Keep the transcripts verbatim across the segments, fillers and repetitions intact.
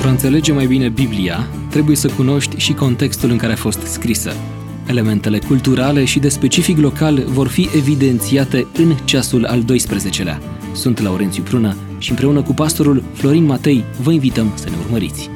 Pentru a înțelege mai bine Biblia, trebuie să cunoști și contextul în care a fost scrisă. Elementele culturale și de specific local vor fi evidențiate în ceasul al doisprezecelea. Sunt Laurențiu Prună și împreună cu pastorul Florin Matei vă invităm să ne urmăriți.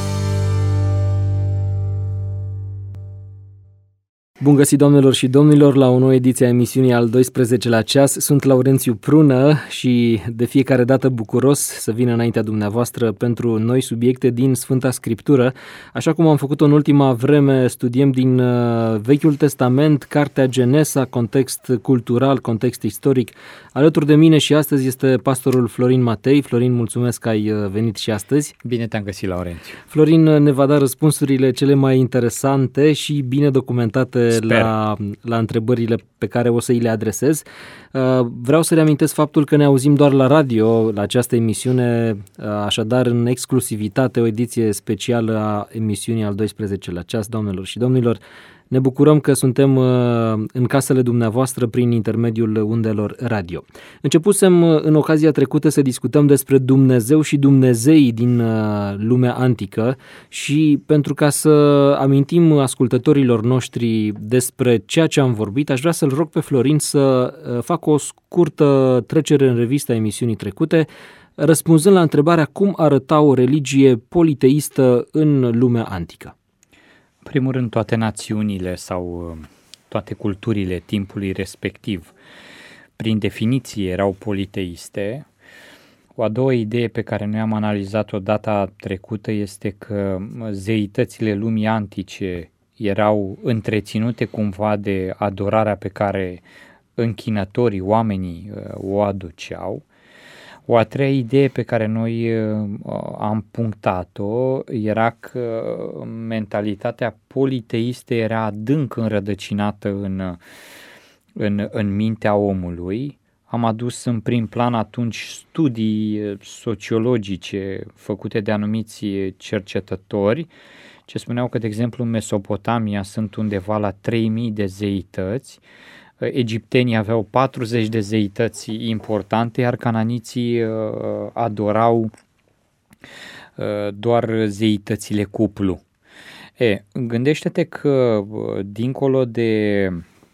Bun găsit, doamnelor și domnilor, la o nouă ediție a emisiunii al doisprezecelea ceas. Sunt Laurențiu Prună și de fiecare dată bucuros să vin înaintea dumneavoastră pentru noi subiecte din Sfânta Scriptură. Așa cum am făcut-o în ultima vreme, studiem din Vechiul Testament, cartea Genesa, context cultural, context istoric. Alături de mine și astăzi este pastorul Florin Matei. Florin, mulțumesc că ai venit și astăzi. Bine te-am găsit, Laurențiu. Florin ne va da răspunsurile cele mai interesante și bine documentate La, la întrebările pe care o să îi le adresez. Vreau să reamintesc faptul că ne auzim doar la radio la această emisiune, așadar în exclusivitate o ediție specială a emisiunii al doisprezecelea ceas, doamnelor și domnilor. Ne bucurăm că suntem în casele dumneavoastră prin intermediul undelor radio. Începusem în ocazia trecută să discutăm despre Dumnezeu și Dumnezeii din lumea antică și pentru ca să amintim ascultătorilor noștri despre ceea ce am vorbit, aș vrea să-l rog pe Florin să facă o scurtă trecere în revistă a emisiunii trecute, răspunzând la întrebarea cum arăta o religie politeistă în lumea antică. În primul rând, toate națiunile sau toate culturile timpului respectiv, prin definiție, erau politeiste. O a doua idee pe care noi am analizat-o data trecută este că zeitățile lumii antice erau întreținute cumva de adorarea pe care închinătorii, oamenii o aduceau. O a treia idee pe care noi am punctat-o era că mentalitatea politeistă era adânc înrădăcinată în, în, în mintea omului. Am adus în prim plan atunci studii sociologice făcute de anumiți cercetători, ce spuneau că, de exemplu, în Mesopotamia sunt undeva la trei mii de zeități, egiptenii aveau patruzeci de zeități importante, iar cananiții adorau doar zeitățile cuplu. E, gândește-te că dincolo de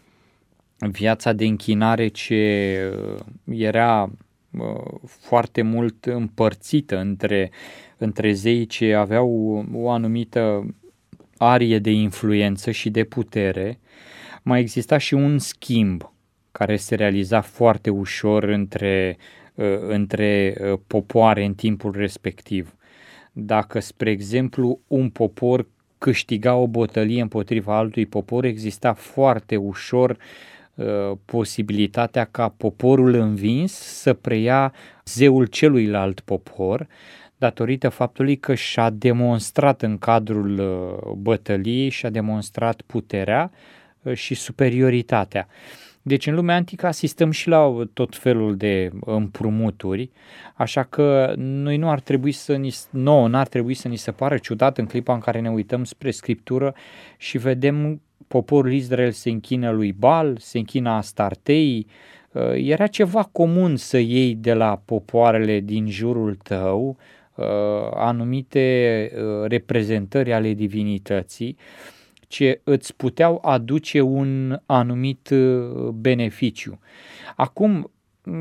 viața de închinare ce era foarte mult împărțită între, între zei ce aveau o anumită arie de influență și de putere, mai exista și un schimb care se realiza foarte ușor între, între popoare în timpul respectiv. Dacă, spre exemplu, un popor câștiga o bătălie împotriva altui popor, exista foarte ușor uh, posibilitatea ca poporul învins să preia zeul celuilalt popor, datorită faptului că și-a demonstrat în cadrul uh, bătăliei, și-a demonstrat puterea și superioritatea. Deci în lumea antică asistăm și la tot felul de împrumuturi, așa că noi nu ar trebui să ni, nouă n-ar trebui să ni se pară ciudat în clipa în care ne uităm spre Scriptură și vedem poporul Israel se închină lui Baal, se închină Astartei. Era ceva comun să iei de la popoarele din jurul tău anumite reprezentări ale divinității ce îți puteau aduce un anumit beneficiu. Acum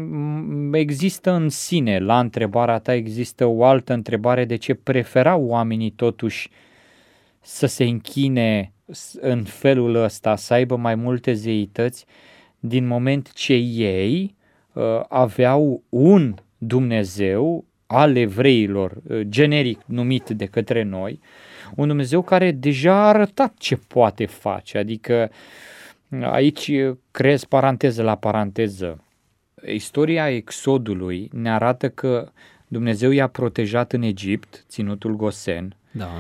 există în sine, la întrebarea ta există o altă întrebare, de ce preferau oamenii totuși să se închine în felul ăsta, să aibă mai multe zeități, din moment ce ei uh, aveau un Dumnezeu al evreilor, generic numit de către noi, un Dumnezeu care deja a arătat ce poate face, adică aici creez paranteză la paranteză. Istoria Exodului ne arată că Dumnezeu i-a protejat în Egipt, ținutul Gosen, da.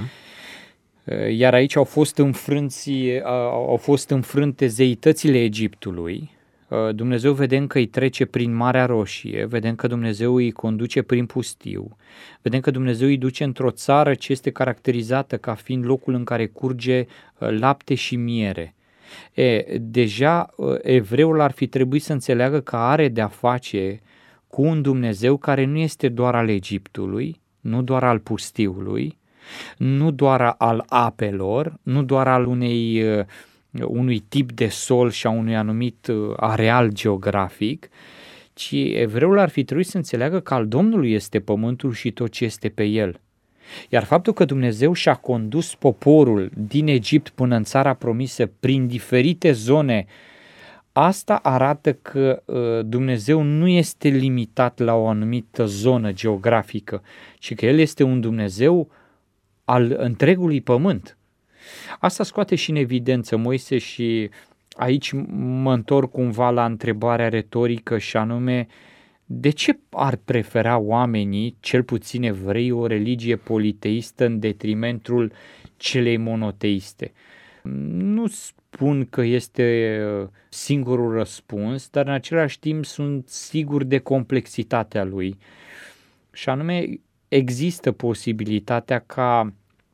Iar aici au fost, înfrânți, au fost înfrânte zeitățile Egiptului. Dumnezeu vedem că îi trece prin Marea Roșie, vedem că Dumnezeu îi conduce prin pustiu, vedem că Dumnezeu îi duce într-o țară ce este caracterizată ca fiind locul în care curge lapte și miere. E, deja evreul ar fi trebuit să înțeleagă că are de-a face cu un Dumnezeu care nu este doar al Egiptului, nu doar al pustiului, nu doar al apelor, nu doar al unei, unui tip de sol și a unui anumit areal geografic, ci evreul ar fi trebuit să înțeleagă că al Domnului este pământul și tot ce este pe el. Iar faptul că Dumnezeu și-a condus poporul din Egipt până în țara promisă prin diferite zone, asta arată că Dumnezeu nu este limitat la o anumită zonă geografică, ci că El este un Dumnezeu al întregului pământ. Asta scoate și în evidență Moise și aici mă întorc cumva la întrebarea retorică și anume, de ce ar prefera oamenii, cel puțin evrei, o religie politeistă în detrimentul celei monoteiste? Nu spun că este singurul răspuns, dar în același timp sunt sigur de complexitatea lui. Și anume, există posibilitatea ca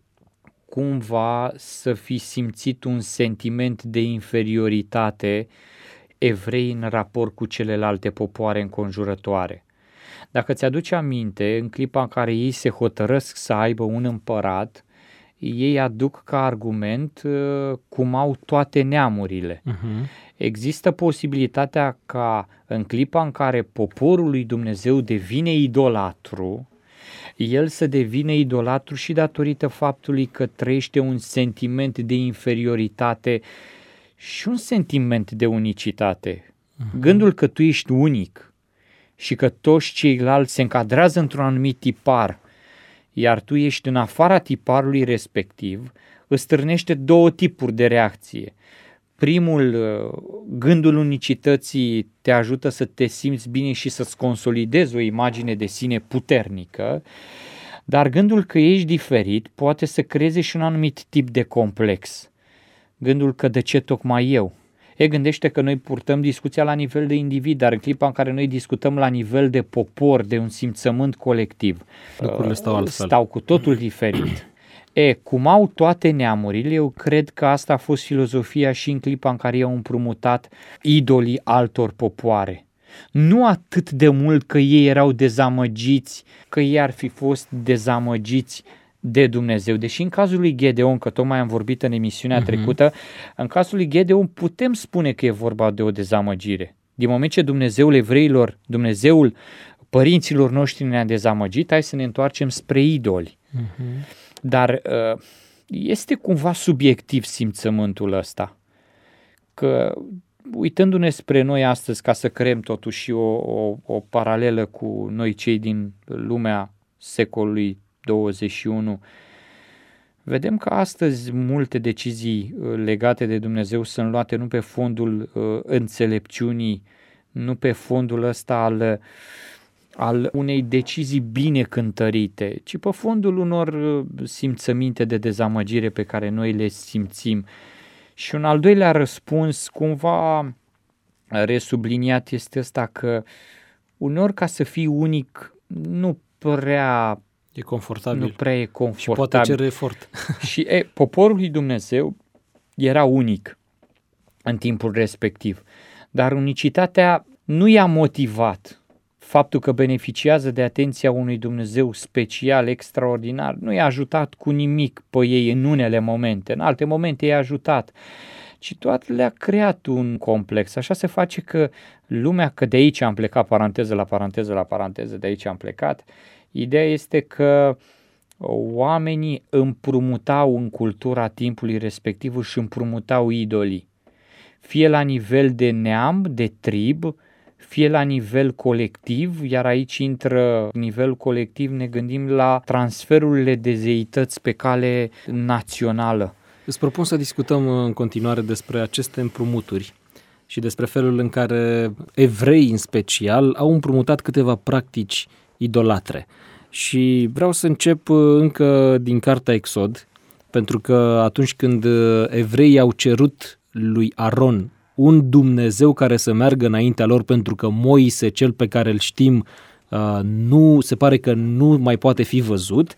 cumva să fi simțit un sentiment de inferioritate evrei în raport cu celelalte popoare înconjurătoare. Dacă ți-aduce aminte, în clipa în care ei se hotărăsc să aibă un împărat, ei aduc ca argument uh, cum au toate neamurile. Uh-huh. Există posibilitatea ca în clipa în care poporul lui Dumnezeu devine idolatru, el să devină idolatru și datorită faptului că trăiește un sentiment de inferioritate și un sentiment de unicitate. Uh-huh. Gândul că tu ești unic și că toți ceilalți se încadrează într-un anumit tipar, iar tu ești în afara tiparului respectiv, îți stârnește două tipuri de reacție. Primul, gândul unicității te ajută să te simți bine și să-ți consolidezi o imagine de sine puternică, dar gândul că ești diferit poate să creeze și un anumit tip de complex. Gândul că de ce tocmai eu? E, gândește că noi purtăm discuția la nivel de individ, dar în clipa în care noi discutăm la nivel de popor, de un simțământ colectiv, lucrurile stau altfel. Stau cu totul diferit. E, cum au toate neamurile, eu cred că asta a fost filozofia și în clipa în care i-au împrumutat idolii altor popoare. Nu atât de mult că ei erau dezamăgiți, că ei ar fi fost dezamăgiți de Dumnezeu. Deși în cazul lui Gedeon, că tocmai am vorbit în emisiunea uh-huh. trecută, în cazul lui Gedeon putem spune că e vorba de o dezamăgire. Din moment ce Dumnezeul evreilor, Dumnezeul părinților noștri ne-a dezamăgit, hai să ne întoarcem spre idoli. Uh-huh. Dar este cumva subiectiv simțământul ăsta. Că uitându-ne spre noi astăzi, ca să creăm totuși o, o, o paralelă cu noi cei din lumea secolului douăzeci și unu, vedem că astăzi multe decizii legate de Dumnezeu sunt luate nu pe fondul uh, înțelepciunii, nu pe fondul ăsta al, al unei decizii bine cântărite, ci pe fondul unor simțăminte de dezamăgire pe care noi le simțim. Și un al doilea răspuns, cumva resubliniat, este ăsta că uneori ca să fii unic nu prea e confortabil. Nu prea e confortabil. Și poate cere efort. Și e, poporul lui Dumnezeu era unic în timpul respectiv, dar unicitatea nu i-a motivat. Faptul că beneficiază de atenția unui Dumnezeu special, extraordinar, nu i-a ajutat cu nimic pe ei în unele momente, în alte momente i-a ajutat, ci toate le-a creat un complex. Așa se face că lumea, că de aici am plecat, paranteză la paranteză la paranteză, de aici am plecat, ideea este că oamenii împrumutau în cultura timpului respectiv și împrumutau idolii, fie la nivel de neam, de trib, fie la nivel colectiv, iar aici intră nivel colectiv, ne gândim la transferurile de zeități pe cale națională. Îți propun să discutăm în continuare despre aceste împrumuturi și despre felul în care evrei în special au împrumutat câteva practici idolatre. Și vreau să încep încă din cartea Exod, pentru că atunci când evreii au cerut lui Aron un Dumnezeu care să meargă înaintea lor, pentru că Moise, cel pe care îl știm, nu se pare că nu mai poate fi văzut,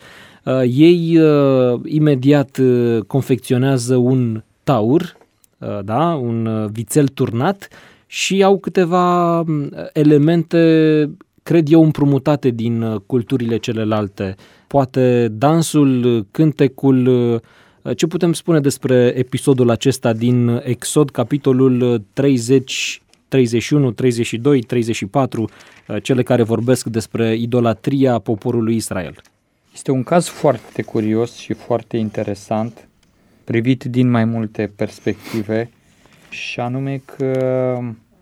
ei imediat confecționează un taur, da, un vițel turnat și au câteva elemente cred eu, împrumutate din culturile celelalte. Poate dansul, cântecul. Ce putem spune despre episodul acesta din Exod, capitolul treizeci, treizeci și unu, treizeci și doi, treizeci și patru, cele care vorbesc despre idolatria poporului Israel? Este un caz foarte curios și foarte interesant, privit din mai multe perspective, și anume că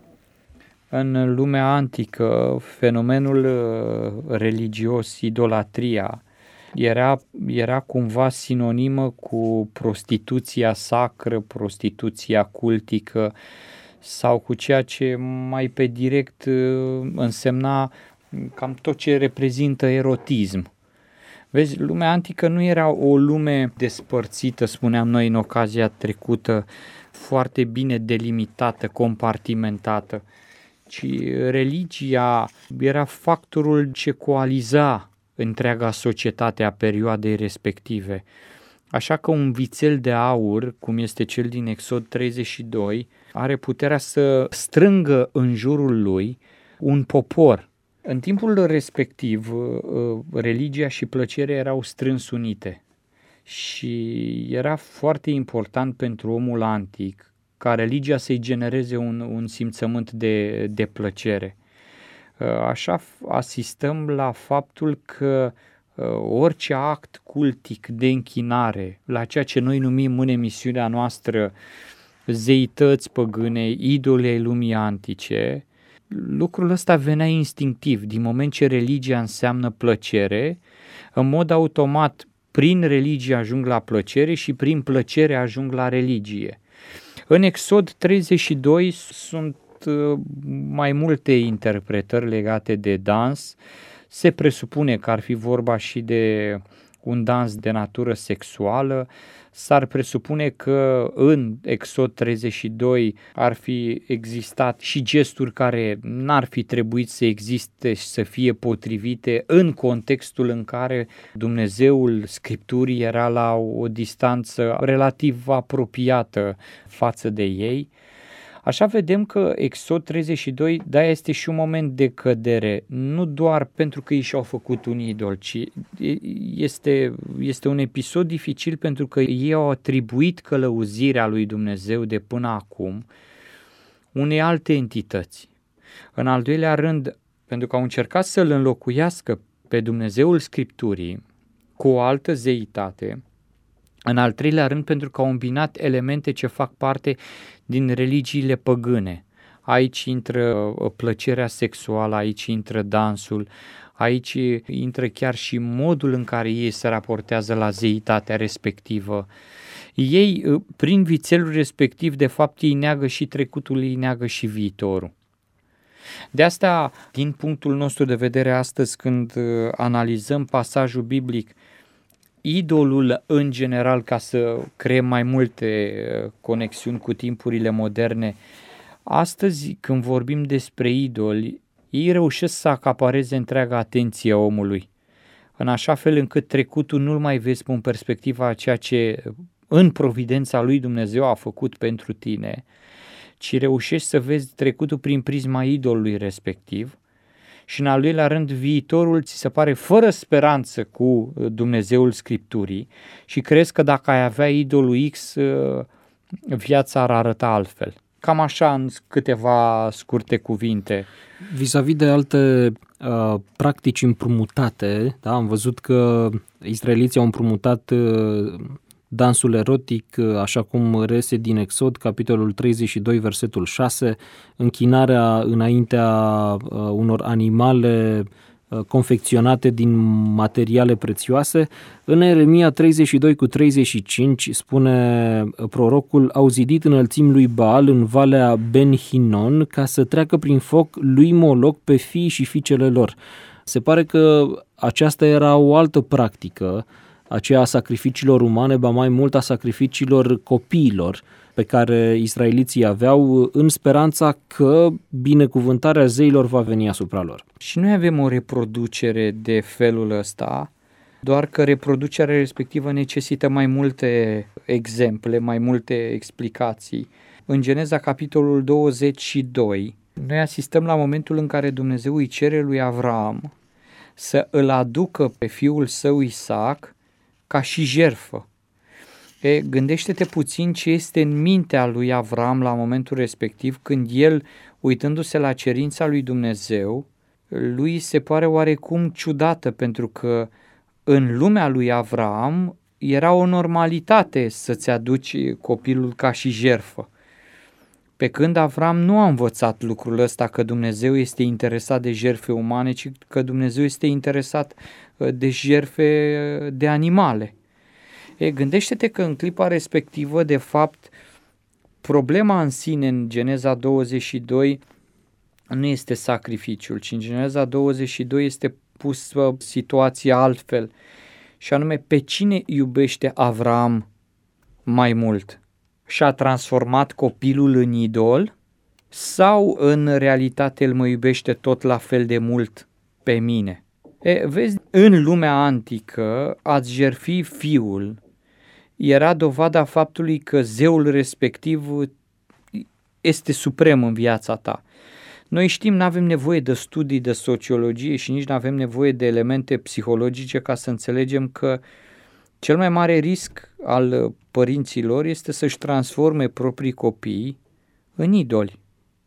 în lumea antică fenomenul religios, idolatria, era, era cumva sinonimă cu prostituția sacră, prostituția cultică sau cu ceea ce mai pe direct însemna cam tot ce reprezintă erotism. Vezi, lumea antică nu era o lume despărțită, spuneam noi în ocazia trecută, foarte bine delimitată, compartimentată, ci religia era factorul ce coaliza întreaga societate a perioadei respective. Așa că un vițel de aur, cum este cel din Exod treizeci și doi, are puterea să strângă în jurul lui un popor. În timpul respectiv, religia și plăcerea erau strâns unite și era foarte important pentru omul antic ca religia să-i genereze un, un simțământ de, de plăcere. Așa asistăm la faptul că orice act cultic de închinare, la ceea ce noi numim în emisiunea noastră zeități păgâne, idoli ai lumii antice, lucrul ăsta venea instinctiv. Din moment ce religia înseamnă plăcere, în mod automat prin religie ajung la plăcere și prin plăcere ajung la religie. În Exod treizeci și doi sunt mai multe interpretări legate de dans. Se presupune că ar fi vorba și de un dans de natură sexuală. S-ar presupune că în Exod treizeci și doi ar fi existat și gesturi care n-ar fi trebuit să existe și să fie potrivite în contextul în care Dumnezeul Scripturii era la o distanță relativ apropiată față de ei. Așa vedem că Exod treizeci și doi, da, este și un moment de cădere, nu doar pentru că ei și-au făcut un idol, ci este, este un episod dificil pentru că ei au atribuit călăuzirea lui Dumnezeu de până acum unei alte entități. În al doilea rând, pentru că au încercat să-L înlocuiască pe Dumnezeul Scripturii cu o altă zeitate. În al treilea rând, pentru că au îmbinat elemente ce fac parte din religiile păgâne. Aici intră plăcerea sexuală, aici intră dansul, aici intră chiar și modul în care ei se raportează la zeitatea respectivă. Ei, prin vițelul respectiv, de fapt, ei neagă și trecutul, ei neagă și viitorul. De asta, din punctul nostru de vedere astăzi, când analizăm pasajul biblic, idolul în general, ca să creăm mai multe conexiuni cu timpurile moderne, astăzi când vorbim despre idoli, ei reușesc să acapareze întreaga atenție a omului, în așa fel încât trecutul nu-l mai vezi în perspectiva a ceea ce în providența lui Dumnezeu a făcut pentru tine, ci reușești să vezi trecutul prin prisma idolului respectiv. Și în al doilea rând, viitorul ți se pare fără speranță cu Dumnezeul Scripturii și crezi că dacă ai avea idolul X, viața ar arăta altfel. Cam așa, în câteva scurte cuvinte. Vis-a-vis de alte uh, practici împrumutate, da, am văzut că israeliții au împrumutat uh, dansul erotic, așa cum reiese din Exod, capitolul treizeci și doi, versetul șase, închinarea înaintea unor animale confecționate din materiale prețioase. În Ieremia treizeci și doi cu treizeci și cinci spune prorocul: au zidit înălțimi lui Baal în valea Ben-Hinon ca să treacă prin foc lui Moloc pe fiii și fiicele lor. Se pare că aceasta era o altă practică, aceea a sacrificiilor umane, ba mai mult a sacrificiilor copiilor pe care israeliții aveau în speranța că binecuvântarea zeilor va veni asupra lor. Și noi avem o reproducere de felul ăsta, doar că reproducerea respectivă necesită mai multe exemple, mai multe explicații. În Geneza, capitolul douăzeci și doi, Noi asistăm la momentul în care Dumnezeu îi cere lui Avram să îl aducă pe fiul său Isaac ca și jertfă. E, gândește-te puțin ce este în mintea lui Avram la momentul respectiv, când el, uitându-se la cerința lui Dumnezeu, lui se pare oarecum ciudată, pentru că în lumea lui Avram era o normalitate să-ți aduci copilul ca și jertfă. Pe când Avram nu a învățat lucrul ăsta, că Dumnezeu este interesat de jertfe umane, ci că Dumnezeu este interesat de jertfe de animale. E, gândește-te că în clipa respectivă, de fapt, problema în sine în Geneza douăzeci și doi nu este sacrificiul, ci în Geneza douăzeci și doi este pusă situația altfel, și anume pe cine iubește Avram mai mult? Și-a transformat copilul în idol sau în realitate el mă iubește tot la fel de mult pe mine? E, vezi, în lumea antică a-ți jertfi fiul era dovada faptului că zeul respectiv este suprem în viața ta. Noi știm, nu avem nevoie de studii de sociologie și nici nu avem nevoie de elemente psihologice ca să înțelegem că cel mai mare risc al părinților este să-și transforme proprii copii în idoli.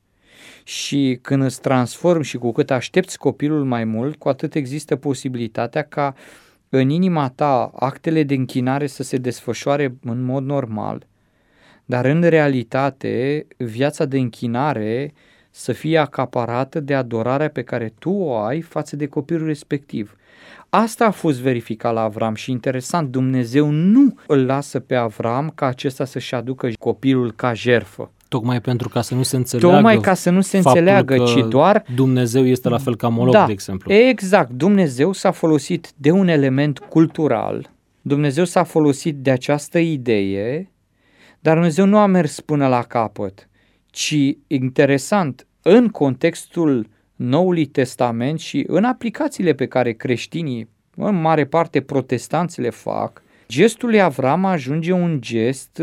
Și când îți transformi și cu cât aștepți copilul mai mult, cu atât există posibilitatea ca în inima ta actele de închinare să se desfășoare în mod normal, dar în realitate viața de închinare să fie acaparată de adorarea pe care tu o ai față de copilul respectiv. Asta a fost verificat la Avram și interesant, Dumnezeu nu îl lasă pe Avram ca acesta să-și aducă copilul ca jertfă. Tocmai pentru ca să nu se înțeleagă. Tocmai ca să nu se înțeleagă, ci doar Dumnezeu este la fel ca Moloch, da, de exemplu. Exact, Dumnezeu s-a folosit de un element cultural, Dumnezeu s-a folosit de această idee, dar Dumnezeu nu a mers până la capăt, ci, interesant, în contextul Noului Testament și în aplicațiile pe care creștinii, în mare parte protestanți le fac, gestul lui Avram ajunge un gest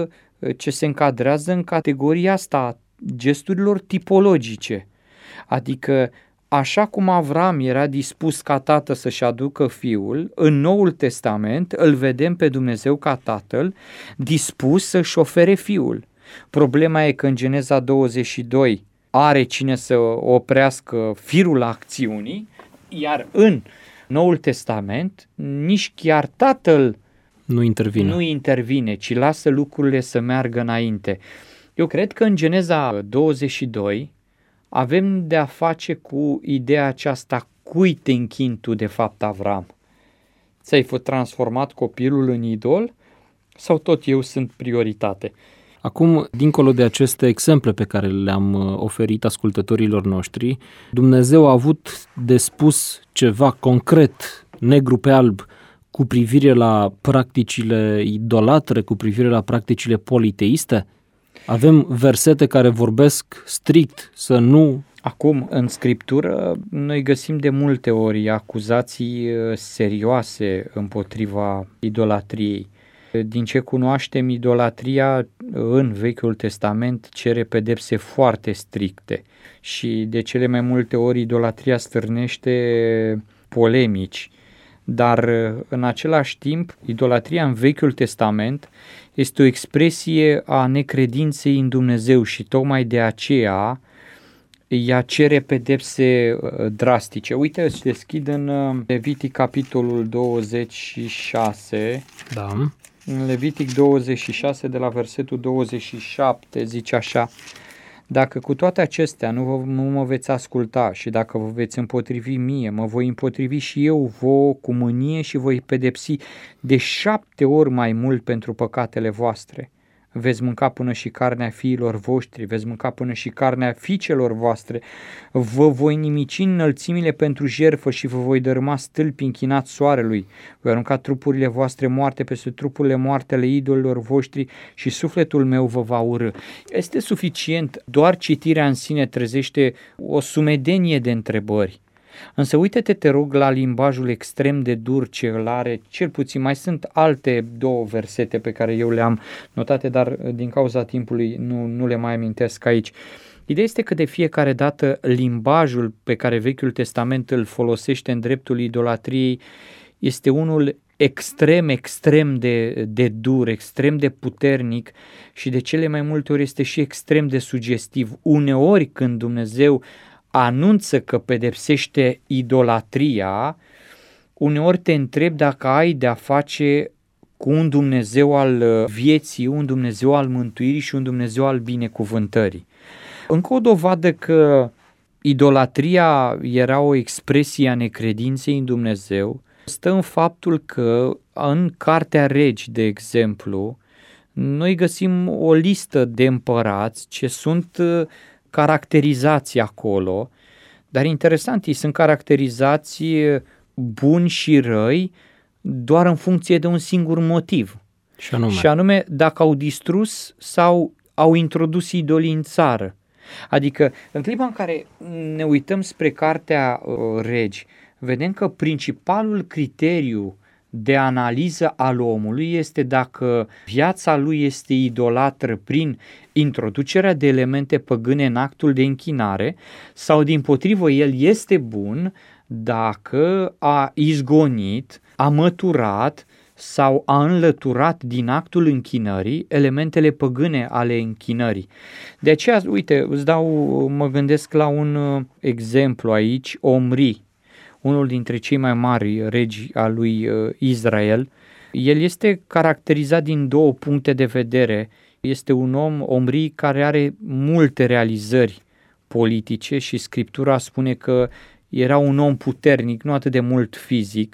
ce se încadrează în categoria asta, gesturilor tipologice. Adică, așa cum Avram era dispus ca tată să-și aducă fiul, în Noul Testament îl vedem pe Dumnezeu ca tatăl dispus să-și ofere fiul. Problema e că în Geneza douăzeci și doi are cine să oprească firul acțiunii, iar în Noul Testament nici chiar tatăl nu intervine. nu intervine, ci lasă lucrurile să meargă înainte. Eu cred că în Geneza douăzeci și doi avem de a face cu ideea aceasta, cui te închini tu de fapt, Avram? Ți-ai fost transformat copilul în idol sau tot eu sunt prioritate? Acum, dincolo de aceste exemple pe care le-am oferit ascultătorilor noștri, Dumnezeu a avut de spus ceva concret, negru pe alb, cu privire la practicile idolatre, cu privire la practicile politeiste? Avem versete care vorbesc strict să nu... Acum, în Scriptură, noi găsim de multe ori acuzații serioase împotriva idolatriei. Din ce cunoaștem, idolatria în Vechiul Testament cere pedepse foarte stricte și de cele mai multe ori idolatria stârnește polemici. Dar în același timp, idolatria în Vechiul Testament este o expresie a necredinței în Dumnezeu și tocmai de aceea ea cere pedepse drastice. Uite, îți deschid în Levitic capitolul douăzeci și șase. Da. În Levitic douăzeci și șase, de la versetul douăzeci și șapte, zice așa: dacă cu toate acestea nu, vă, nu mă veți asculta și dacă vă veți împotrivi mie, mă voi împotrivi și eu vouă cu mânie și voi pedepsi de șapte ori mai mult pentru păcatele voastre. Veți mânca până și carnea fiilor voștri, veți mânca până și carnea fiicelor voastre, vă voi nimici înălțimile pentru jertfă și vă voi dărâma stâlpi închinați soarelui, voi arunca trupurile voastre moarte peste trupurile moarte ale idolilor voștri și sufletul meu vă va urâ. Este suficient, doar citirea în sine trezește o sumedenie de întrebări. Însă uite-te, te rog, la limbajul extrem de dur ce îl are, cel puțin mai sunt alte două versete pe care eu le-am notate, dar din cauza timpului nu, nu le mai amintesc aici. Ideea este că de fiecare dată limbajul pe care Vechiul Testament îl folosește în dreptul idolatriei este unul extrem, extrem de, de dur, extrem de puternic și de cele mai multe ori este și extrem de sugestiv. Uneori când Dumnezeu anunță că pedepsește idolatria, uneori te întrebi dacă ai de-a face cu un Dumnezeu al vieții, un Dumnezeu al mântuirii și un Dumnezeu al binecuvântării. Încă o dovadă că idolatria era o expresie a necredinței în Dumnezeu stă în faptul că în Cartea Regi, de exemplu, noi găsim o listă de împărați ce sunt caracterizați acolo, dar interesant, ei sunt caracterizați buni și răi doar în funcție de un singur motiv. Și anume, și anume dacă au distrus sau au introdus idolii în țară. Adică în clipa în care ne uităm spre Cartea Regi, vedem că principalul criteriu de analiză al omului este dacă viața lui este idolatră prin introducerea de elemente păgâne în actul de închinare sau dimpotrivă el este bun dacă a izgonit, a măturat sau a înlăturat din actul închinării elementele păgâne ale închinării. De aceea, uite, îți dau, mă gândesc la un exemplu aici, Omri, unul dintre cei mai mari regi al lui Israel. El este caracterizat din două puncte de vedere. Este un om, Omri, care are multe realizări politice și Scriptura spune că era un om puternic, nu atât de mult fizic,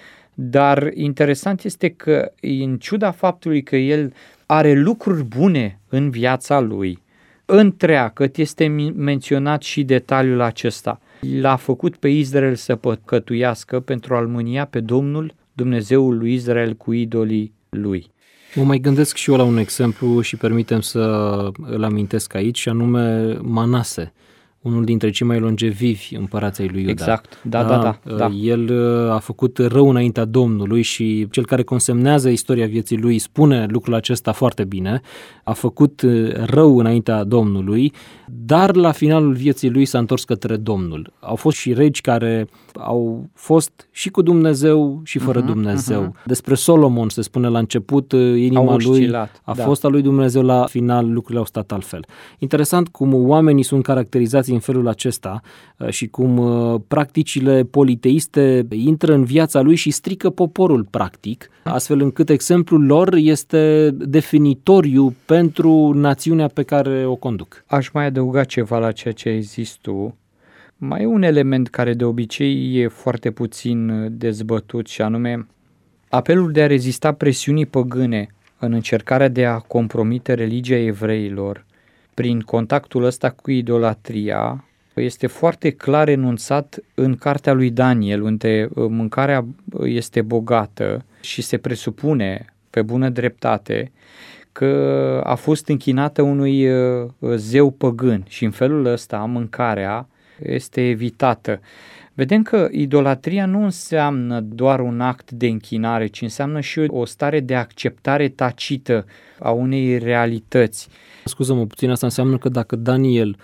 dar interesant este că în ciuda faptului că el are lucruri bune în viața lui, întreagăt este menționat și detaliul acesta. L-a făcut pe Israel să păcătuiască pentru a-l mânia pe Domnul, Dumnezeul lui Israel, cu idolii lui. Mă mai gândesc și eu la un exemplu și permitem să îl amintesc aici, și anume Manase, unul dintre cei mai longevivi împărați ai lui Iuda. Exact, da, da, da, da, da. El a făcut rău înaintea Domnului și cel care consemnează istoria vieții lui spune lucrul acesta foarte bine. A făcut rău înaintea Domnului, dar la finalul vieții lui s-a întors către Domnul. Au fost și regi care au fost și cu Dumnezeu și fără uh-huh, Dumnezeu. Uh-huh. Despre Solomon se spune la început, inima lui a da. fost a lui Dumnezeu, la final lucrurile au stat altfel. Interesant cum oamenii sunt caracterizați în felul acesta și cum practicile politeiste intră în viața lui și strică poporul practic, astfel încât exemplul lor este definitoriu pentru națiunea pe care o conduc. Aș mai adăuga ceva la ceea ce ai zis tu. Mai e un element care de obicei e foarte puțin dezbătut și anume apelul de a rezista presiunii păgâne în încercarea de a compromite religia evreilor prin contactul ăsta cu idolatria este foarte clar enunțat în cartea lui Daniel, unde mâncarea este bogată și se presupune pe bună dreptate că a fost închinată unui zeu păgân și în felul ăsta mâncarea este evitată. Vedem că idolatria nu înseamnă doar un act de închinare, ci înseamnă și o stare de acceptare tacită a unei realități. Scuză-mă puțin, asta înseamnă că dacă Daniel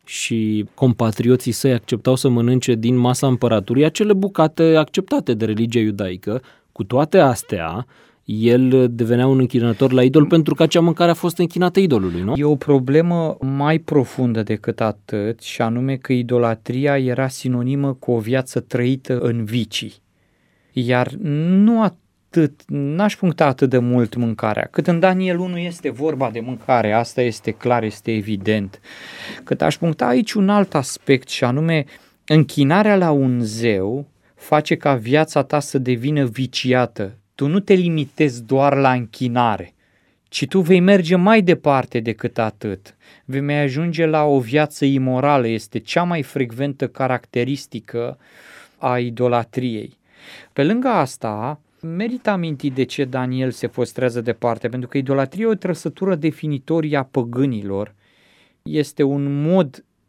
și compatrioții săi acceptau să mănânce din masa împăratului acele bucate acceptate de religia iudaică, cu toate astea, el devenea un închinător la idol pentru că acea mâncare a fost închinată idolului, nu? E o problemă mai profundă decât atât și anume că idolatria era sinonimă cu o viață trăită în vicii. Iar nu atât, n-aș puncta atât de mult mâncarea, cât în Daniel unu este vorba de mâncare, asta este clar, este evident. Cât aș puncta aici un alt aspect și anume închinarea la un zeu face ca viața ta să devină viciată. Tu nu te limitezi doar la închinare, ci tu vei merge mai departe decât atât. Vei mai ajunge la o viață imorală, este cea mai frecventă caracteristică a idolatriei. Pe lângă asta, merită amintit de ce Daniel se păstrează departe, pentru că idolatria e o trăsătură definitorie a păgânilor. Este un mod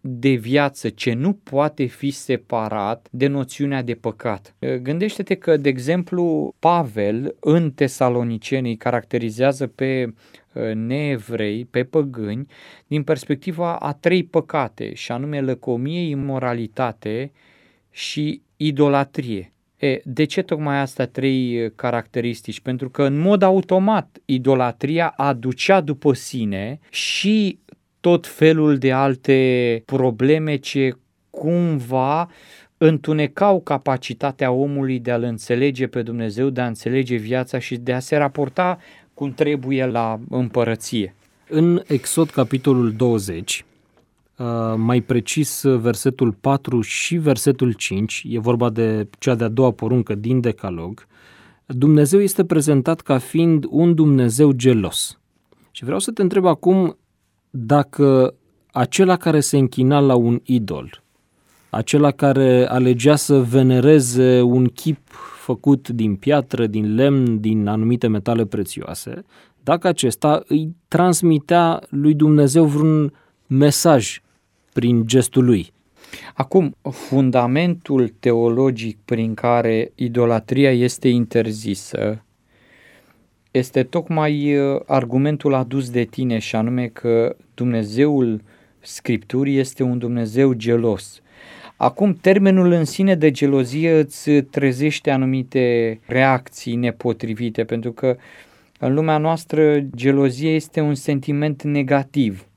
de viață ce nu poate fi separat de noțiunea de păcat. Gândește-te că, de exemplu, Pavel în Tesaloniceni îi caracterizează pe neevrei, pe păgâni, din perspectiva a trei păcate, și anume lăcomie, imoralitate și idolatrie. E, de ce tocmai astea trei caracteristici? Pentru că în mod automat idolatria aducea după sine și tot felul de alte probleme ce cumva întunecau capacitatea omului de a-L înțelege pe Dumnezeu, de a înțelege viața și de a se raporta cum trebuie la împărăție. În Exod, capitolul douăzeci, mai precis versetul patru și versetul cinci, e vorba de cea de-a doua poruncă din Decalog, Dumnezeu este prezentat ca fiind un Dumnezeu gelos. Și vreau să te întreb acum dacă acela care se închina la un idol, acela care alegea să venereze un chip făcut din piatră, din lemn, din anumite metale prețioase, dacă acesta îi transmitea lui Dumnezeu vreun mesaj prin gestul lui. Acum, fundamentul teologic prin care idolatria este interzisă este tocmai argumentul adus de tine, și anume că Dumnezeul Scripturii este un Dumnezeu gelos. Acum, termenul în sine de gelozie îți trezește anumite reacții nepotrivite, pentru că în lumea noastră gelozia este un sentiment negativ,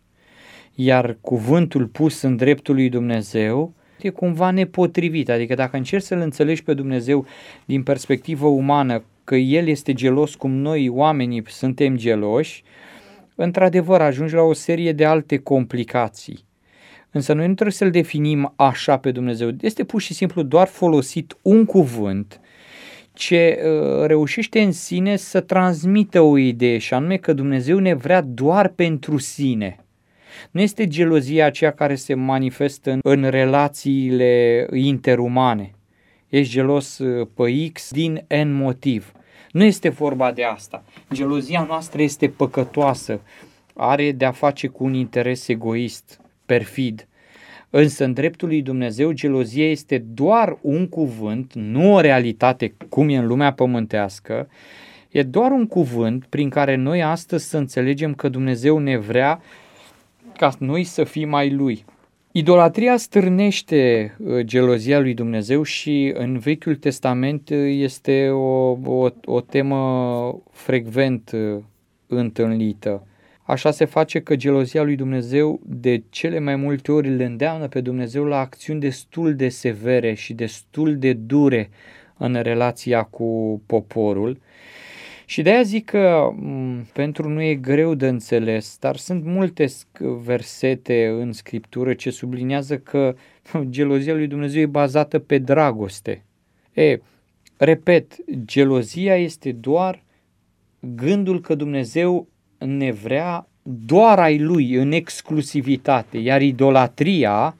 iar cuvântul pus în dreptul lui Dumnezeu e cumva nepotrivit. Adică dacă încerci să-L înțelegi pe Dumnezeu din perspectivă umană, că El este gelos cum noi oamenii suntem geloși, într-adevăr ajungi la o serie de alte complicații. Însă noi nu trebuie să-L definim așa pe Dumnezeu. Este pur și simplu doar folosit un cuvânt ce uh, reușește în sine să transmită o idee, și anume că Dumnezeu ne vrea doar pentru sine. Nu este gelozia aceea care se manifestă în, în relațiile interumane. Ești gelos pe X din N motiv. Nu este vorba de asta. Gelozia noastră este păcătoasă, are de-a face cu un interes egoist, perfid. Însă în dreptul lui Dumnezeu gelozia este doar un cuvânt, nu o realitate cum e în lumea pământească. E doar un cuvânt prin care noi astăzi să înțelegem că Dumnezeu ne vrea ca noi să fim mai Lui. Idolatria stârnește gelozia lui Dumnezeu și în Vechiul Testament este o, o, o temă frecvent întâlnită. Așa se face că gelozia lui Dumnezeu de cele mai multe ori îl îndeamnă pe Dumnezeu la acțiuni destul de severe și destul de dure în relația cu poporul. Și de aia zic că m- pentru noi e greu de înțeles, dar sunt multe versete în Scriptură ce subliniază că gelozia lui Dumnezeu e bazată pe dragoste. E, repet, gelozia este doar gândul că Dumnezeu ne vrea doar ai Lui, în exclusivitate, iar idolatria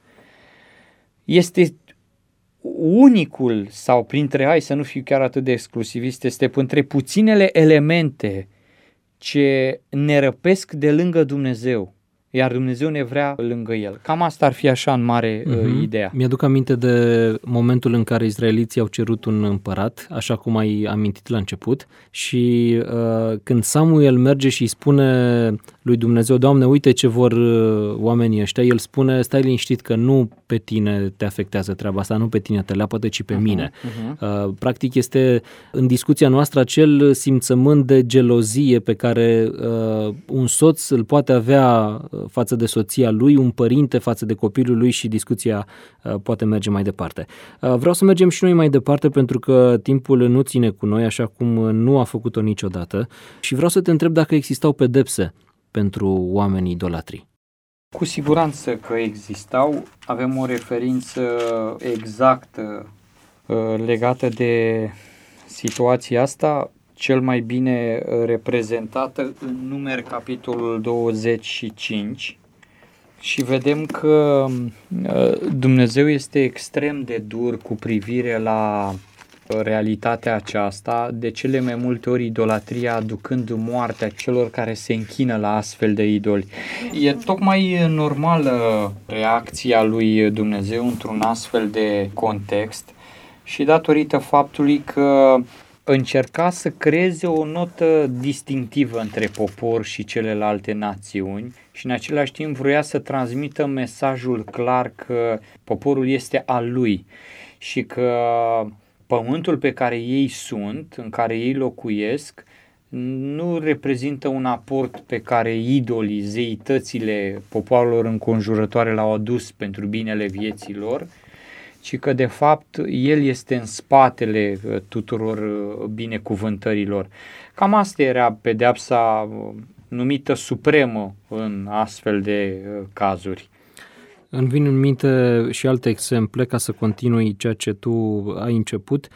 este unicul, sau printre, hai să nu fiu chiar atât de exclusivist, este printre puținele elemente ce ne răpesc de lângă Dumnezeu, iar Dumnezeu ne vrea lângă El. Cam asta ar fi așa în mare uh-huh. ideea. Mi-aduc aminte de momentul în care izraeliții au cerut un împărat, așa cum ai amintit la început, și uh, când Samuel merge și îi spune lui Dumnezeu, Doamne, uite ce vor uh, oamenii ăștia, el spune, stai liniștit că nu pe tine te afectează treaba asta, nu pe tine te leapătă, ci pe uh-huh, mine. Uh-huh. Uh, practic este în discuția noastră acel simțământ de gelozie pe care uh, un soț îl poate avea față de soția lui, un părinte față de copilul lui, și discuția uh, poate merge mai departe. Uh, vreau să mergem și noi mai departe pentru că timpul nu ține cu noi, așa cum nu a făcut-o niciodată, și vreau să te întreb dacă existau pedepse pentru oamenii idolatri. Cu siguranță că existau. Avem o referință exactă uh, legată de situația asta, cel mai bine reprezentată în Numeri, capitolul douăzeci și cinci, și vedem că Dumnezeu este extrem de dur cu privire la realitatea aceasta, de cele mai multe ori idolatria aducând moartea celor care se închină la astfel de idoli. E tocmai normală reacția lui Dumnezeu într-un astfel de context și datorită faptului că încerca să creeze o notă distinctivă între popor și celelalte națiuni și în același timp vroia să transmită mesajul clar că poporul este al lui și că pământul pe care ei sunt, în care ei locuiesc, nu reprezintă un aport pe care idolii, zeitățile popoarelor înconjurătoare l-au adus pentru binele vieții lor, ci că de fapt el este în spatele tuturor binecuvântărilor. Cam asta era pedeapsa numită supremă în astfel de cazuri. Îmi vin în minte și alte exemple ca să continui ceea ce tu ai început.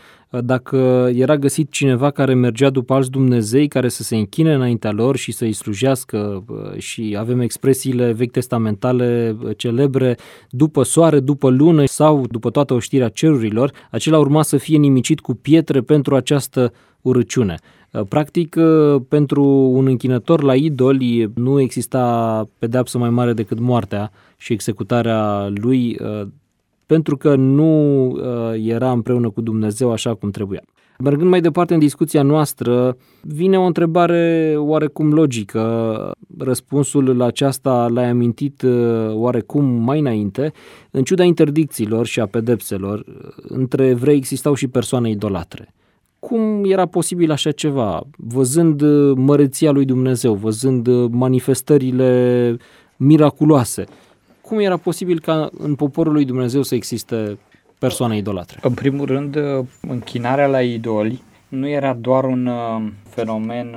Dacă era găsit cineva care mergea după alți Dumnezei, care să se închine înaintea lor și să-i slujească, și avem expresiile vechi testamentale celebre, după soare, după lună sau după toată oștirea cerurilor, acela urma să fie nimicit cu pietre pentru această urăciune. Practic, pentru un închinător la idoli nu exista pedeapsă mai mare decât moartea și executarea lui, pentru că nu era împreună cu Dumnezeu așa cum trebuia. Mergând mai departe în discuția noastră, vine o întrebare oarecum logică. Răspunsul la aceasta l-ai amintit oarecum mai înainte. În ciuda interdicțiilor și a pedepselor, între evrei existau și persoane idolatre. Cum era posibil așa ceva? Văzând măreția lui Dumnezeu, văzând manifestările miraculoase, cum era posibil ca în poporul lui Dumnezeu să existe persoane idolatre? În primul rând, închinarea la idoli nu era doar un fenomen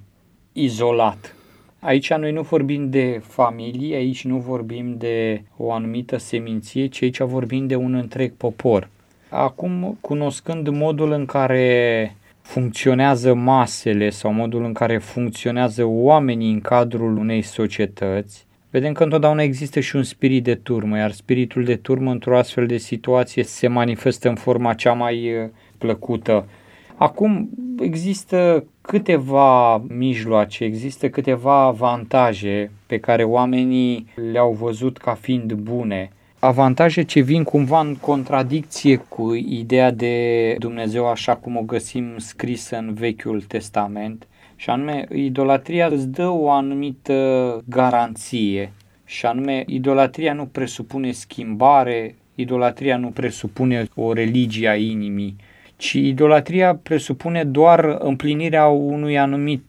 izolat. Aici noi nu vorbim de familie, aici nu vorbim de o anumită seminție, ci aici vorbim de un întreg popor. Acum, cunoscând modul în care funcționează masele sau modul în care funcționează oamenii în cadrul unei societăți, vedem că întotdeauna există și un spirit de turmă, iar spiritul de turmă într-o astfel de situație se manifestă în forma cea mai plăcută. Acum există câteva mijloace, există câteva avantaje pe care oamenii le-au văzut ca fiind bune. Avantaje ce vin cumva în contradicție cu ideea de Dumnezeu așa cum o găsim scrisă în Vechiul Testament, și anume idolatria îți dă o anumită garanție, și anume idolatria nu presupune schimbare, idolatria nu presupune o religie a inimii, ci idolatria presupune doar împlinirea unui anumit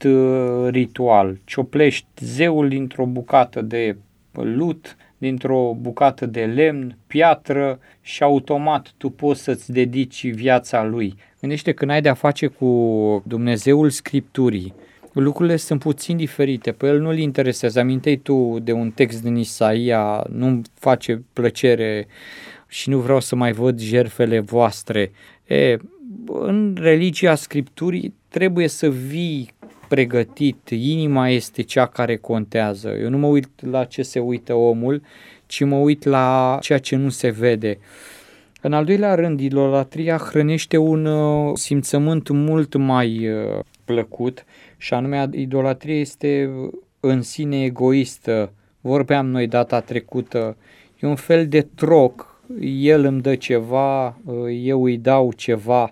ritual. Cioplești zeul dintr-o bucată de lut, dintr-o bucată de lemn, piatră și automat tu poți să-ți dedici viața lui. Gândește, când ai de-a face cu Dumnezeul Scripturii, lucrurile sunt puțin diferite, pe el nu-l interesează. Aminteai tu de un text din Isaia, nu-mi face plăcere și nu vreau să mai văd jertfele voastre. E, în religia Scripturii trebuie să vii pregătit, inima este cea care contează. Eu nu mă uit la ce se uită omul, ci mă uit la ceea ce nu se vede. În al doilea rând, idolatria hrănește un uh, simțământ mult mai uh, plăcut, și anume idolatria este în sine egoistă. Vorbeam noi data trecută, e un fel de troc, el îmi dă ceva, uh, eu îi dau ceva.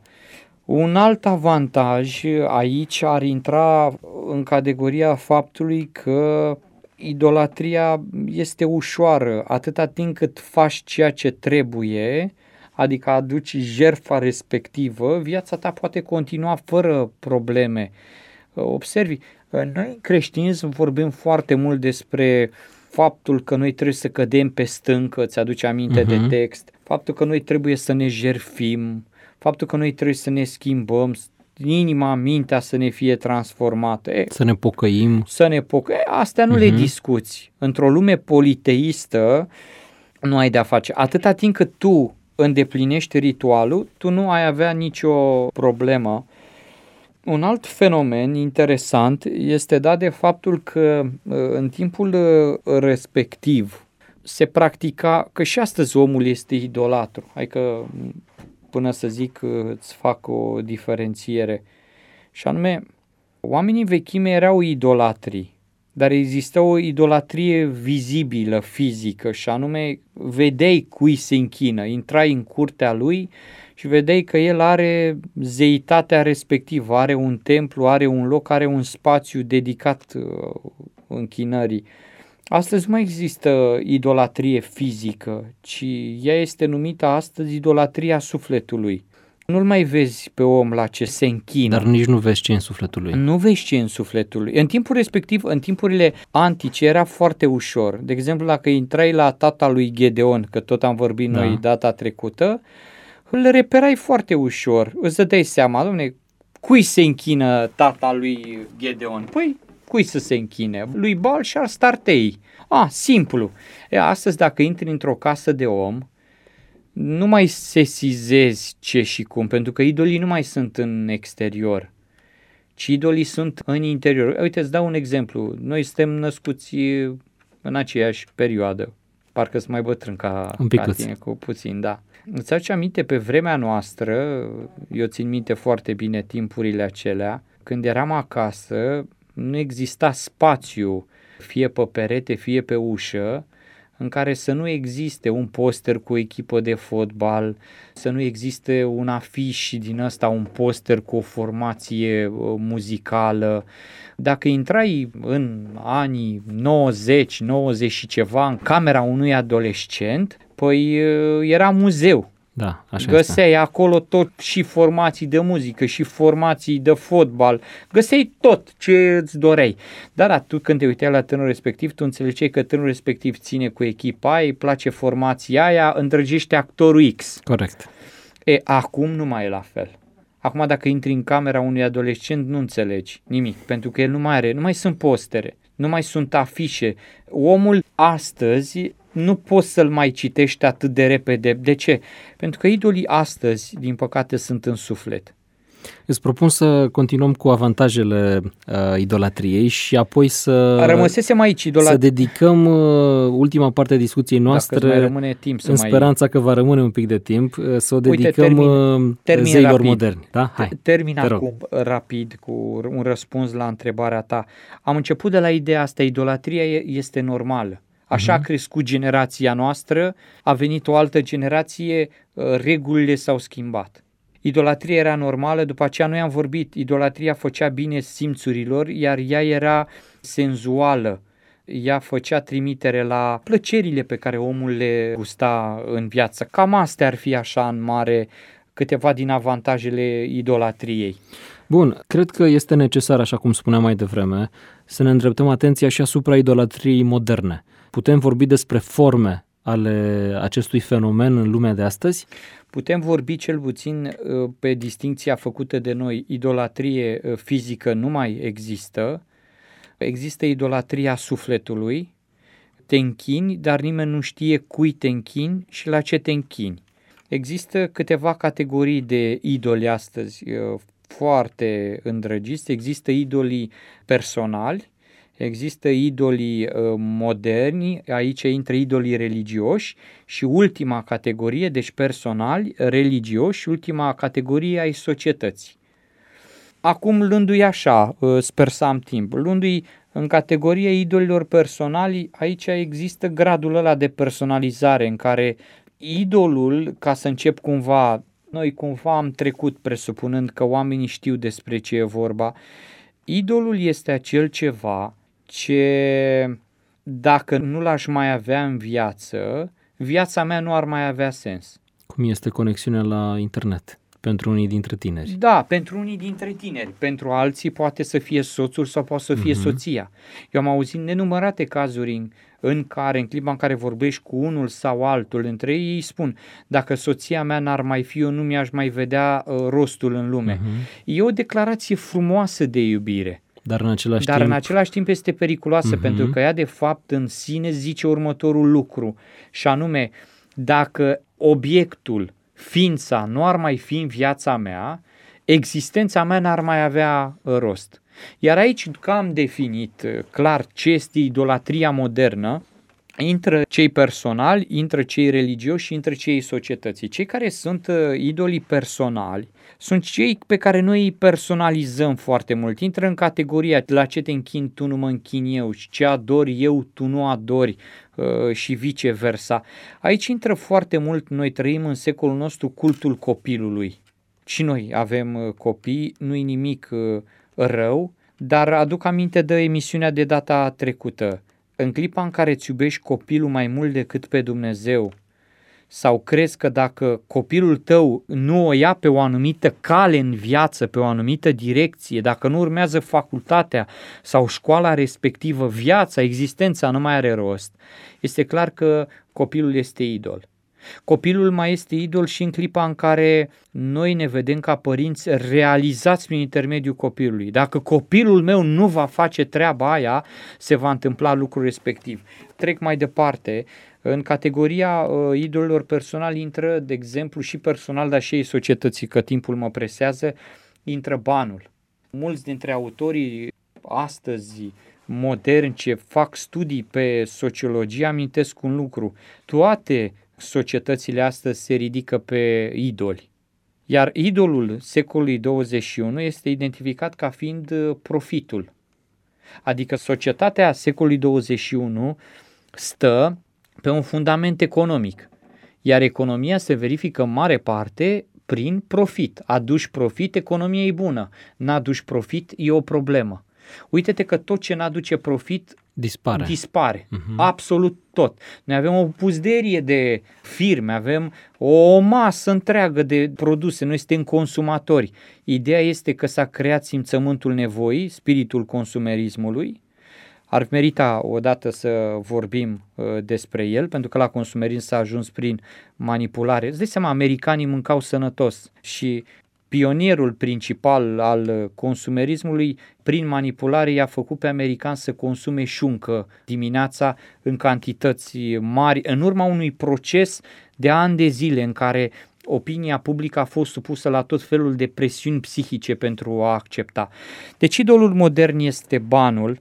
Un alt avantaj aici ar intra în categoria faptului că idolatria este ușoară atâta timp cât faci ceea ce trebuie, adică aduci jertfa respectivă, viața ta poate continua fără probleme. Observi, noi în creștinism vorbim foarte mult despre faptul că noi trebuie să cădem pe stâncă, îți aduce aminte uh-huh. de text, faptul că noi trebuie să ne jertfim, faptul că noi trebuie să ne schimbăm, inima, mintea să ne fie transformată. E, să ne pocăim. Să ne pocăim. Astea nu uh-huh. le discuți. Într-o lume politeistă nu ai de-a face. Atâta timp cât tu îndeplinești ritualul, tu nu ai avea nicio problemă. Un alt fenomen interesant este dat de faptul că în timpul respectiv se practica, că și astăzi omul este idolatru, adică până să zic, îți fac o diferențiere. Și anume, oamenii vechime erau idolatri, dar exista o idolatrie vizibilă, fizică, și anume vedeai cui se închină, intrai în curtea lui și vedeai că el are zeitatea respectivă, are un templu, are un loc, are un spațiu dedicat închinării. Astăzi nu mai există idolatrie fizică, ci ea este numită astăzi idolatria sufletului. Nu-l mai vezi pe om la ce se închină. Dar nici nu vezi ce e în sufletul lui. Nu vezi ce e în sufletul lui. În timpul respectiv, în timpurile antice, era foarte ușor. De exemplu, dacă intrai la tata lui Gedeon, că tot am vorbit da. noi data trecută, îl reperai foarte ușor. Îți dădeai seama, dom'le, cui se închină tata lui Gedeon? Păi, cui să se închine? Lui Baal și Astartei. Ah, simplu. E, astăzi, dacă intri într-o casă de om, nu mai sesizezi ce și cum, pentru că idolii nu mai sunt în exterior, ci idolii sunt în interior. Uite, îți dau un exemplu. Noi suntem născuți în aceeași perioadă. Parcă sunt mai bătrân ca, ca tine, cu puțin, da. Îți aduce aminte, pe vremea noastră, eu țin minte foarte bine timpurile acelea, când eram acasă, nu exista spațiu, fie pe perete, fie pe ușă, în care să nu existe un poster cu o echipă de fotbal, să nu existe un afiș din ăsta, un poster cu o formație muzicală. Dacă intrai în anii nouăzeci, nouăzeci și ceva în camera unui adolescent, păi era muzeu. Da, așa găseai este. acolo tot, și formații de muzică, și formații de fotbal, găseai tot ce îți doreai. Dar atunci când te uitai la tânărul respectiv, tu înțelegeai că tânărul respectiv ține cu echipa aia, îi place formația aia, îndrăgește actorul X. Corect. E, acum nu mai e la fel. Acum dacă intri în camera unui adolescent, nu înțelegi nimic, pentru că el nu mai are, nu mai sunt postere, nu mai sunt afișe. Omul astăzi nu poți să-l mai citești atât de repede. De ce? Pentru că idolii astăzi, din păcate, sunt în suflet. Îți propun să continuăm cu avantajele uh, idolatriei și apoi să, Rămăsesem aici idolat... să dedicăm uh, ultima parte a discuției noastre, mai rămâne timp, să în mai... speranța că va rămâne un pic de timp, uh, să o dedicăm Uite, termin, termin zeilor rapid. moderni. Da? Hai, termin acum rapid cu un răspuns la întrebarea ta. Am început de la ideea asta, idolatria este normală. Așa a crescut generația noastră, a venit o altă generație, regulile s-au schimbat. Idolatria era normală, după aceea noi am vorbit, idolatria făcea bine simțurilor, iar ea era senzuală. Ea făcea trimitere la plăcerile pe care omul le gusta în viață. Cam astea ar fi așa în mare câteva din avantajele idolatriei. Bun, cred că este necesar, așa cum spuneam mai devreme, să ne îndreptăm atenția și asupra idolatriei moderne. Putem vorbi despre forme ale acestui fenomen în lumea de astăzi? Putem vorbi cel puțin pe distincția făcută de noi. Idolatrie fizică nu mai există. Există idolatria sufletului. Te închini, dar nimeni nu știe cui te închini și la ce te închini. Există câteva categorii de idoli astăzi foarte îndrăgiți. Există idolii personali, există idolii moderni, aici intră idolii religioși și ultima categorie, deci personali, religioși, și ultima categorie ai societății. Acum luându-i așa, sper să am timp, luându-i în categoria idolilor personali, aici există gradul ăla de personalizare în care idolul, ca să încep cumva, noi cumva am trecut presupunând că oamenii știu despre ce e vorba, idolul este acel ceva ce dacă nu l-aș mai avea în viață, viața mea nu ar mai avea sens. Cum este conexiunea la internet pentru unii dintre tineri? Da, pentru unii dintre tineri. Pentru alții poate să fie soțul sau poate să fie uh-huh. soția. Eu am auzit nenumărate cazuri în, în care, în clipa în care vorbești cu unul sau altul între ei, ei spun, dacă soția mea n-ar mai fi, eu nu mi-aș mai vedea uh, rostul în lume. Uh-huh. E o declarație frumoasă de iubire. Dar în același Dar timp... în același timp este periculoasă, uh-huh. pentru că ea de fapt în sine zice următorul lucru, și anume, dacă obiectul, ființa nu ar mai fi în viața mea, existența mea n-ar mai avea rost. Iar aici că am definit clar ce este idolatria modernă, Intră cei personali, intră cei religioși și intră cei societății. Cei care sunt idolii personali sunt cei pe care noi îi personalizăm foarte mult. Intră în categoria la ce te închini tu, nu mă închin eu, și ce adori eu, tu nu adori și viceversa. Aici intră foarte mult, noi trăim în secolul nostru cultul copilului. Și noi avem copii, nu-i nimic rău, dar aduc aminte de emisiunea de data trecută. În clipa în care îți iubești copilul mai mult decât pe Dumnezeu sau crezi că dacă copilul tău nu o ia pe o anumită cale în viață, pe o anumită direcție, dacă nu urmează facultatea sau școala respectivă, viața, existența nu mai are rost, este clar că copilul este idol. Copilul mai este idol și în clipa în care noi ne vedem ca părinți realizați prin intermediul copilului. Dacă copilul meu nu va face treaba aia, se va întâmpla lucrul respectiv. Trec mai departe. În categoria uh, idolilor personali intră, de exemplu, și personal, dar și ei societății, că timpul mă presează, intră banul. Mulți dintre autorii astăzi moderni ce fac studii pe sociologie amintesc un lucru. Toate societățile astăzi se ridică pe idoli. Iar idolul secolului douăzeci și unu este identificat ca fiind profitul. Adică societatea secolului douăzeci și unu stă pe un fundament economic. Iar economia se verifică în mare parte prin profit. Aduci profit, economia e bună. N-aduci profit, e o problemă. Uite-te că tot ce n-aduce profit dispare. dispare. Uh-huh. Absolut tot. Noi avem o puzderie de firme, avem o masă întreagă de produse, noi suntem consumatori. Ideea este că s-a creat simțământul nevoii, spiritul consumerismului. Ar merita odată să vorbim uh, despre el, pentru că la consumerism s-a ajuns prin manipulare. Îți dai seama, americanii mâncau sănătos și pionierul principal al consumerismului, prin manipulare, i-a făcut pe americani să consume șuncă dimineața în cantități mari, în urma unui proces de ani de zile în care opinia publică a fost supusă la tot felul de presiuni psihice pentru a accepta. Deci idolul modern este banul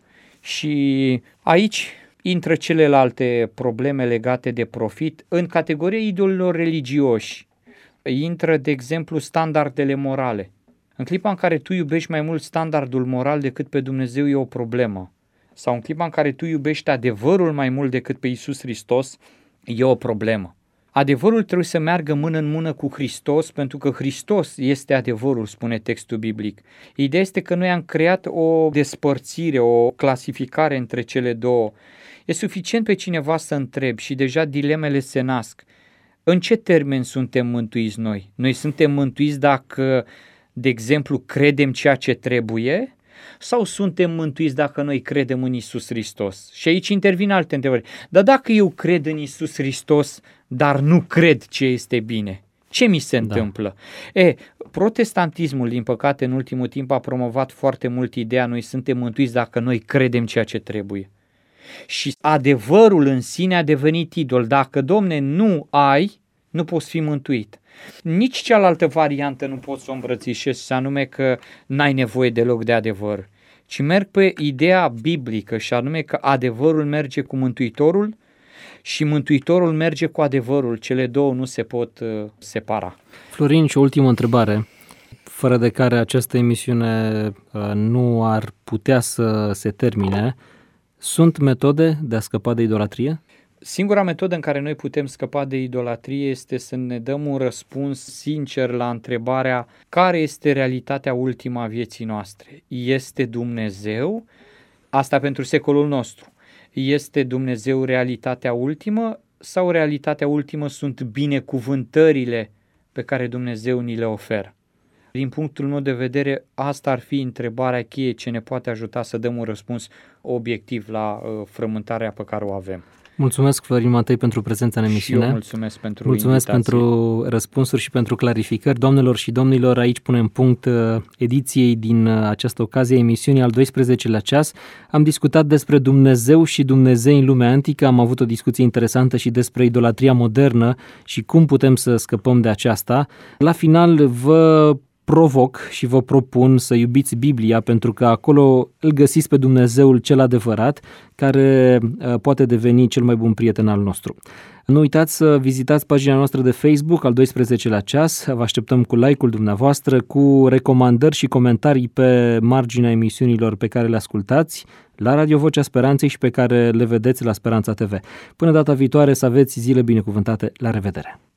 și aici intră celelalte probleme legate de profit. În categoria idolilor religioși intră, de exemplu, standardele morale. În clipa în care tu iubești mai mult standardul moral decât pe Dumnezeu, e o problemă. Sau în clipa în care tu iubești adevărul mai mult decât pe Iisus Hristos, e o problemă. Adevărul trebuie să meargă mână în mână cu Hristos, pentru că Hristos este adevărul, spune textul biblic. Ideea este că noi am creat o despărțire, o clasificare între cele două. E suficient pe cineva să întrebi și deja dilemele se nasc. În ce termen suntem mântuiți noi? Noi suntem mântuiți dacă, de exemplu, credem ceea ce trebuie sau suntem mântuiți dacă noi credem în Iisus Hristos? Și aici intervin alte întrebări. Dar dacă eu cred în Iisus Hristos, dar nu cred ce este bine, ce mi se întâmplă? Da. E, protestantismul, din păcate, în ultimul timp a promovat foarte mult ideea noi suntem mântuiți dacă noi credem ceea ce trebuie. Și adevărul în sine a devenit idol. Dacă, Domne, nu ai, nu poți fi mântuit. Nici cealaltă variantă nu poți să o îmbrățișezi, anume că n-ai nevoie deloc de adevăr, ci merg pe ideea biblică și anume că adevărul merge cu Mântuitorul și Mântuitorul merge cu adevărul. Cele două nu se pot uh, separa. Florin, și o ultimă întrebare, fără de care această emisiune uh, nu ar putea să se termine. Sunt metode de a scăpa de idolatrie? Singura metodă în care noi putem scăpa de idolatrie este să ne dăm un răspuns sincer la întrebarea care este realitatea ultimă a vieții noastre. Este Dumnezeu? Asta pentru secolul nostru. Este Dumnezeu realitatea ultimă sau realitatea ultimă sunt binecuvântările pe care Dumnezeu ni le oferă? Din punctul meu de vedere, asta ar fi întrebarea cheie ce ne poate ajuta să dăm un răspuns obiectiv la uh, frământarea pe care o avem. Mulțumesc, Florin Matei, pentru prezența în emisiune. Și eu mulțumesc pentru Mulțumesc invitație. pentru răspunsuri și pentru clarificări. Doamnelor și domnilor, aici punem punct ediției din această ocazie, emisiunii al doisprezecelea ceas. Am discutat despre Dumnezeu și Dumnezei în lumea antică, am avut o discuție interesantă și despre idolatria modernă și cum putem să scăpăm de aceasta. La final vă provoc și vă propun să iubiți Biblia, pentru că acolo îl găsiți pe Dumnezeul cel adevărat, care poate deveni cel mai bun prieten al nostru. Nu uitați să vizitați pagina noastră de Facebook, al doisprezecelea ceas. Vă așteptăm cu like-ul dumneavoastră, cu recomandări și comentarii pe marginea emisiunilor pe care le ascultați la Radio Vocea Speranței și pe care le vedeți la Speranța T V. Până data viitoare, să aveți zile binecuvântate. La revedere!